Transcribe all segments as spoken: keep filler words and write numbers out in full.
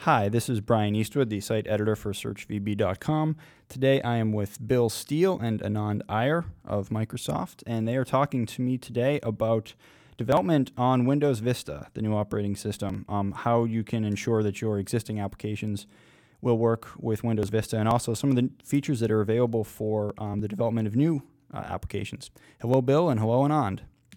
Hi, this is Brian Eastwood, the site editor for search v b dot com. Today I am with Bill Steele and Anand Iyer of Microsoft, and they are talking to me today about development on Windows Vista, the new operating system, um, how you can ensure that your existing applications will work with Windows Vista, and also some of the features that are available for um, the development of new uh, applications. Hello, Bill, and hello, Anand.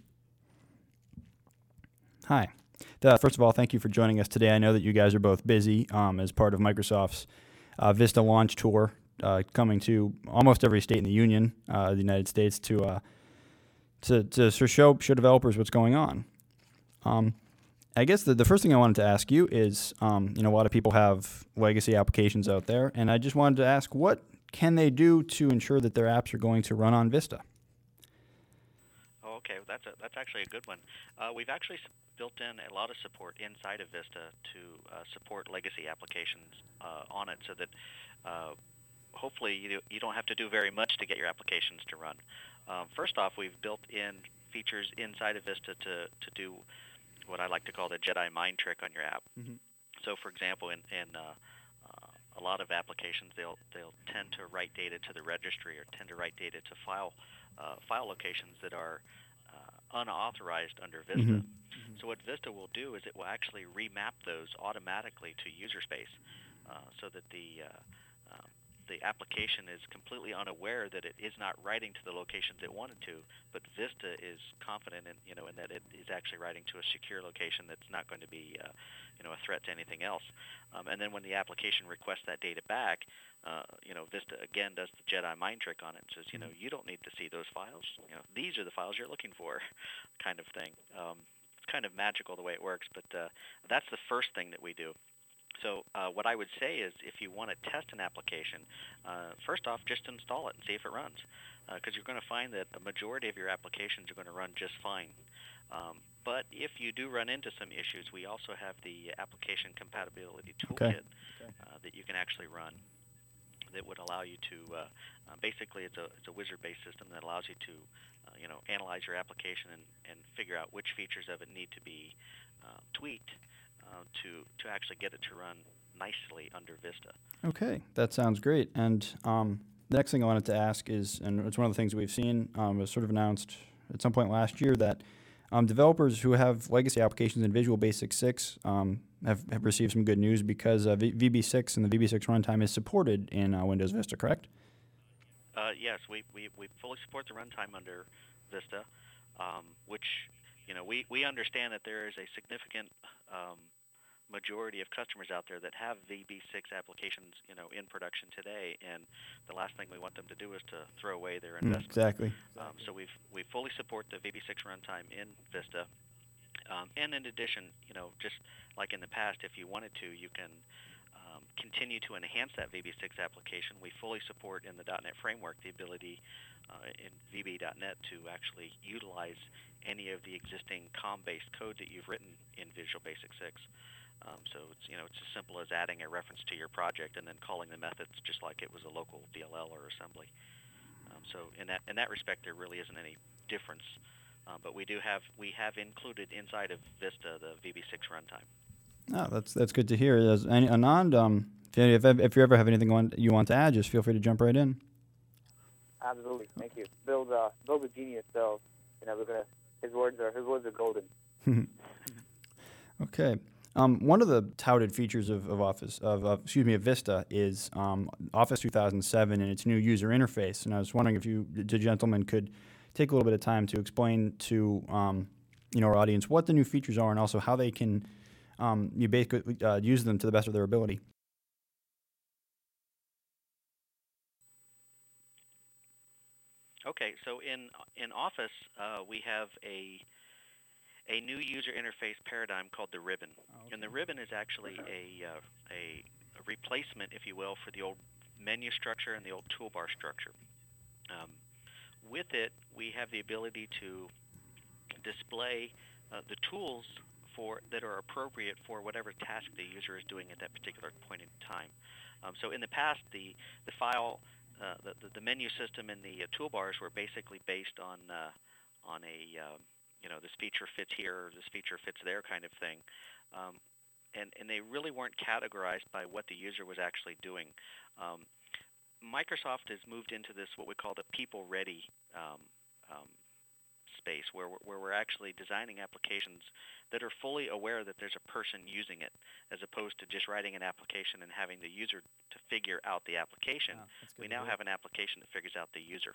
Hi. Uh, first of all, thank you for joining us today. I know that you guys are both busy um, as part of Microsoft's uh, Vista launch tour, uh, coming to almost every state in the Union, uh, the United States, to uh, to, to sort of show show developers what's going on. Um, I guess the, the first thing I wanted to ask you is, um, you know, a lot of people have legacy applications out there, and I just wanted to ask, what can they do to ensure that their apps are going to run on Vista? Oh, okay, that's a, that's actually a good one. Uh, we've actually built in a lot of support inside of Vista to uh, support legacy applications uh, on it, so that uh, hopefully you you don't have to do very much to get your applications to run. Um, first off, we've built in features inside of Vista to to do what I like to call the Jedi mind trick on your app. Mm-hmm. So, for example, in in uh, uh, a lot of applications, they'll they'll tend to write data to the registry or tend to write data to file uh, file locations that are uh, unauthorized under Vista. Mm-hmm. So what Vista will do is it will actually remap those automatically to user space, uh, so that the uh, um, the application is completely unaware that it is not writing to the locations it wanted to, but Vista is confident in you know in that it is actually writing to a secure location that's not going to be uh, you know a threat to anything else. Um, and then when the application requests that data back, uh, you know Vista again does the Jedi mind trick on it and says, you know you don't need to see those files. You know these are the files you're looking for, kind of thing. Um, kind of magical the way it works, but uh, that's the first thing that we do. So uh, what I would say is, if you want to test an application, uh, first off, just install it and see if it runs, because uh, you're going to find that a majority of your applications are going to run just fine. Um, but if you do run into some issues, we also have the application compatibility toolkit Okay. Okay. uh, that you can actually run that would allow you to, uh, uh, basically it's a, it's a wizard-based system that allows you to uh, you know, analyze your application and, and figure out which features of it need to be uh, tweaked uh, to, to actually get it to run nicely under Vista. Okay, that sounds great. And um, the next thing I wanted to ask is, and it's one of the things we've seen, um, was sort of announced at some point last year, that um, developers who have legacy applications in Visual Basic six um, have, have received some good news, because uh, v- VB6 and the V B six runtime is supported in uh, Windows Vista, correct? Uh, yes, we, we, we fully support the runtime under Vista, um, which, you know, we, we understand that there is a significant um, majority of customers out there that have V B six applications, you know, in production today, and the last thing we want them to do is to throw away their investment. Mm, exactly. Um, so we've we fully support the V B six runtime in Vista, um, and in addition, you know, just like in the past, if you wanted to, you can um, continue to enhance that V B six application. We fully support in the .NET framework the ability uh, in V B dot net to actually utilize any of the existing COM-based code that you've written in Visual Basic six. Um, so it's you know it's as simple as adding a reference to your project and then calling the methods just like it was a local D L L or assembly. Um, so in that in that respect, there really isn't any difference. Uh, but we do have we have included inside of Vista the V B six runtime. Oh, that's that's good to hear. As, and Anand, um, if, if if you ever have anything want, you want to add, just feel free to jump right in. Absolutely, thank you. Bill's uh, Bill's a genius, so you know we're gonna his words are his words are golden. Okay. Um, one of the touted features of, of Office, of, of excuse me, of Vista is um, Office two thousand seven and its new user interface. And I was wondering if you, the gentlemen, could take a little bit of time to explain to um, you know our audience what the new features are, and also how they can um, you basically uh, use them to the best of their ability. Okay, so in in Office uh, we have a a new user interface paradigm called the ribbon. Oh, okay. And the ribbon is actually a, uh, a, a replacement, if you will, for the old menu structure and the old toolbar structure. Um, with it, we have the ability to display uh, the tools for that are appropriate for whatever task the user is doing at that particular point in time. Um, so in the past, the, the file, uh, the, the, the menu system and the uh, toolbars were basically based on, uh, on a... Um, you know, this feature fits here, or this feature fits there kind of thing. Um, and, and they really weren't categorized by what the user was actually doing. Um, Microsoft has moved into this what we call the people-ready um, um, space, where we're, where we're actually designing applications that are fully aware that there's a person using it, as opposed to just writing an application and having the user to figure out the application. Wow, that's good We to now hear. have an application that figures out the user.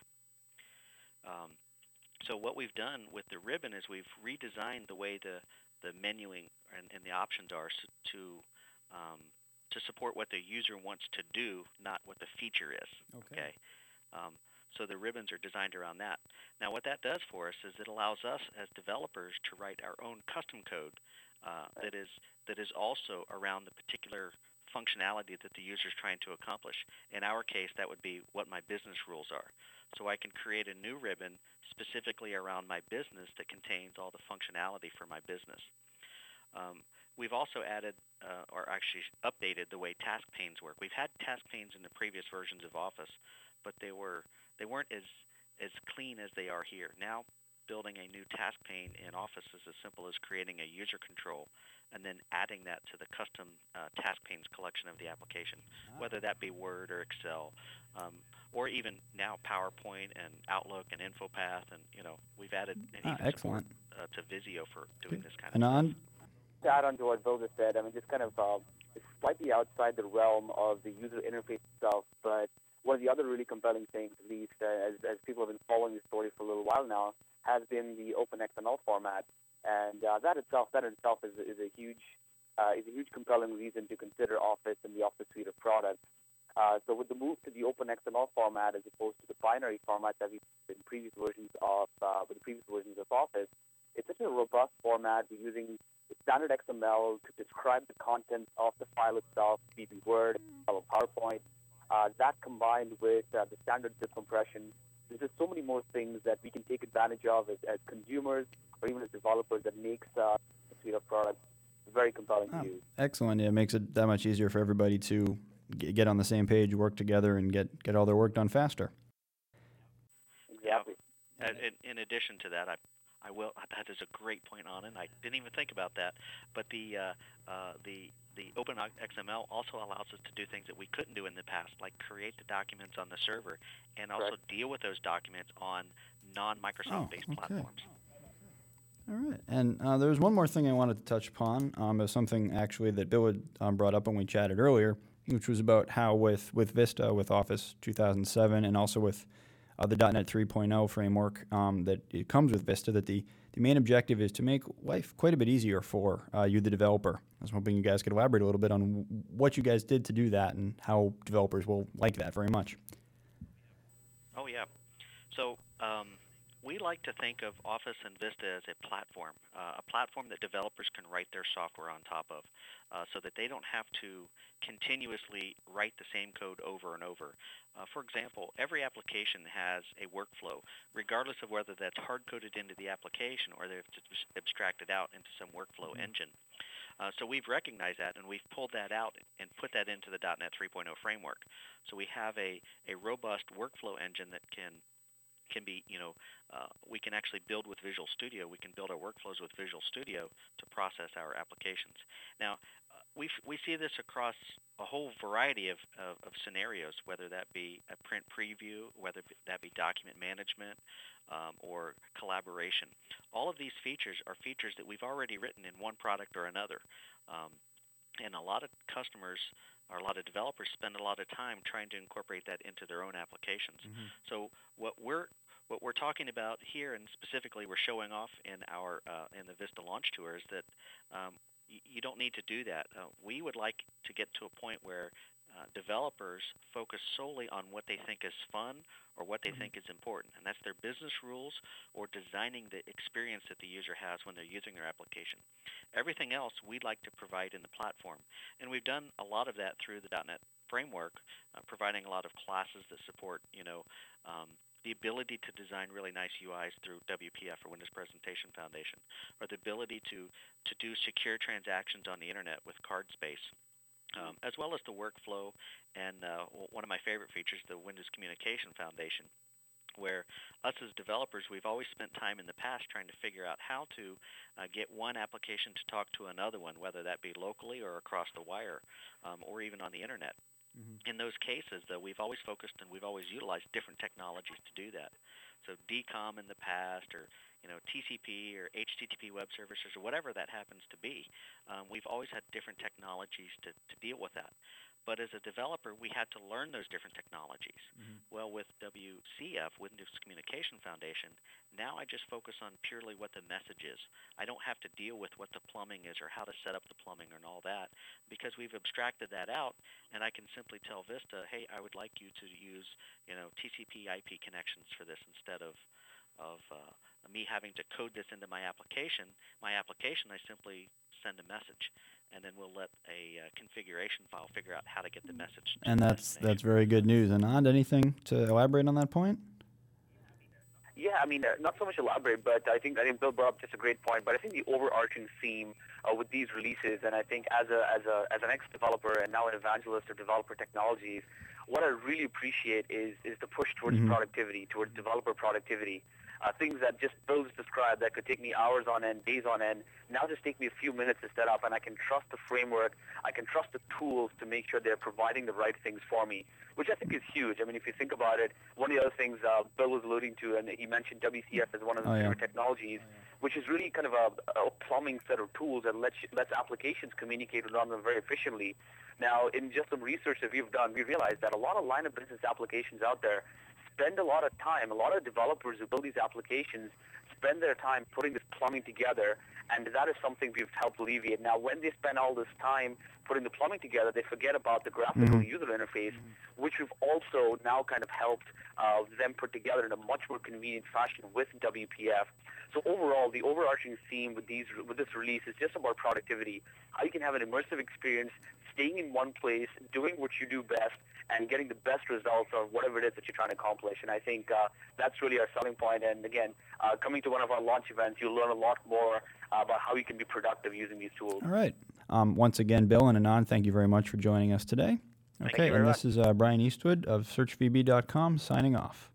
Um, so what we've done with the ribbon is we've redesigned the way the, the menuing and, and the options are s- to um, to support what the user wants to do, not what the feature is. Okay. Um, so the ribbons are designed around that. Now, what that does for us is it allows us as developers to write our own custom code uh, that is that is also around the particular functionality that the user is trying to accomplish. In our case, that would be what my business rules are. So I can create a new ribbon specifically around my business that contains all the functionality for my business. Um, we've also added, uh, or actually updated, the way task panes work. We've had task panes in the previous versions of Office, but they were they weren't as as clean as they are here. Now, building a new task pane in Office is as simple as creating a user control and then adding that to the custom uh, task panes collection of the application, whether that be Word or Excel, um, or even now PowerPoint and Outlook and InfoPath, and you know we've added and Ah, even excellent. support uh, to Visio for doing this kind of Anand? stuff. To add on to what Bill just said, I mean, just kind of uh, it's slightly outside the realm of the user interface itself, but one of the other really compelling things, at least uh, as, as people have been following the story for a little while now, has been the OpenXML format, and uh, that itself, that in itself is, is a huge, uh, is a huge compelling reason to consider Office and the Office suite of products. Uh, so with the move to the OpenXML format as opposed to the binary format that we've in previous versions of, uh, with the previous versions of Office, it's such a robust format. We're using standard X M L to describe the content of the file itself, be it Word, or PowerPoint. Uh, that combined with uh, the standard zip compression, there's just so many more things that we can take advantage of as, as consumers or even as developers that makes uh, the suite of products very compelling Oh, to use. excellent. Yeah, it makes it that much easier for everybody to g- get on the same page, work together, and get, get all their work done faster. Exactly. Yeah. Uh, in, in addition to that, I, I will. That is a great point on it. I didn't even think about that. But the uh, uh, the the OpenXML also allows us to do things that we couldn't do in the past, like create the documents on the server and also Correct. deal with those documents on non-Microsoft-based Oh, okay. platforms. All right. And uh, there was one more thing I wanted to touch upon. Um, it was something actually that Bill had um, brought up when we chatted earlier, which was about how with, with Vista, with Office two thousand seven, and also with uh, the .NET three point oh framework um, that it comes with Vista, that the, the main objective is to make life quite a bit easier for uh, you, the developer. I was hoping you guys could elaborate a little bit on w- what you guys did to do that and how developers will like that very much. Oh yeah. So um, we like to think of Office and Vista as a platform, uh, a platform that developers can write their software on top of, uh, so that they don't have to continuously write the same code over and over. Uh, for example, every application has a workflow, regardless of whether that's hard-coded into the application or they've just abstracted out into some workflow engine. Uh, so we've recognized that, and we've pulled that out and put that into the .NET three point oh framework. So we have a, a robust workflow engine that can can be, you know, uh, we can actually build with Visual Studio. We can build our workflows with Visual Studio to process our applications. Now, uh, we we see this across a whole variety of, of, of scenarios, whether that be a print preview, whether that be document management, um, or collaboration. All of these features are features that we've already written in one product or another. Um, and a lot of customers or a lot of developers spend a lot of time trying to incorporate that into their own applications. Mm-hmm. So what we're what we're talking about here, and specifically we're showing off in our uh, in the Vista launch tour, is that um, y- you don't need to do that. Uh, we would like to get to a point where uh, developers focus solely on what they think is fun or what they mm-hmm. think is important, and that's their business rules or designing the experience that the user has when they're using their application. Everything else we'd like to provide in the platform, and we've done a lot of that through the .NET framework, uh, providing a lot of classes that support, you know, um, the ability to design really nice U Is through W P F, or Windows Presentation Foundation, or the ability to, to do secure transactions on the internet with CardSpace, um, as well as the workflow and uh, one of my favorite features, the Windows Communication Foundation. where us as developers, we've always spent time in the past trying to figure out how to uh, get one application to talk to another one, whether that be locally or across the wire, um, or even on the internet. Mm-hmm. In those cases, though, we've always focused and we've always utilized different technologies to do that. So D COM in the past, or you know T C P or H T T P web services, or whatever that happens to be, um, we've always had different technologies to, to deal with that. But as a developer, we had to learn those different technologies. Mm-hmm. Well, with W C F, Windows Communication Foundation, now I just focus on purely what the message is. I don't have to deal with what the plumbing is or how to set up the plumbing and all that, because we've abstracted that out, and I can simply tell Vista, hey, I would like you to use, you know, T C P I P connections for this instead of of uh, me having to code this into my application. My application, I simply send a message, and then we'll let a uh, configuration file figure out how to get the message. And that's that's very good news. Anand, anything to elaborate on that point? Yeah, I mean, uh, not so much elaborate, but I think I think Bill brought up just a great point. But I think the overarching theme uh, with these releases, and I think as a as a as an ex-developer and now an evangelist of developer technologies, what I really appreciate is is the push towards mm-hmm. productivity, towards developer productivity. Uh, things that just Bill just described that could take me hours on end, days on end, now just take me a few minutes to set up, and I can trust the framework, I can trust the tools to make sure they're providing the right things for me, which I think is huge. I mean, if you think about it, one of the other things uh, Bill was alluding to, and he mentioned W C F as one of the oh, favorite yeah. technologies, which is really kind of a, a plumbing set of tools that lets, lets applications communicate with them very efficiently. Now, in just some research that we've done, we realized that a lot of line of business applications out there spend a lot of time, a lot of developers who build these applications spend their time putting this plumbing together, and that is something we've helped alleviate. Now, when they spend all this time putting the plumbing together, they forget about the graphical mm-hmm. user interface, mm-hmm. which we've also now kind of helped uh, them put together in a much more convenient fashion with W P F. So overall, the overarching theme with these with this release is just about productivity, how you can have an immersive experience, staying in one place, doing what you do best, and getting the best results of whatever it is that you're trying to accomplish. And I think uh, that's really our selling point. And again, uh, coming to one of our launch events, you'll learn a lot more uh, about how you can be productive using these tools. All right. Um, once again, Bill and Anand, thank you very much for joining us today. Okay, and much. This is uh, Brian Eastwood of search V B dot com signing off.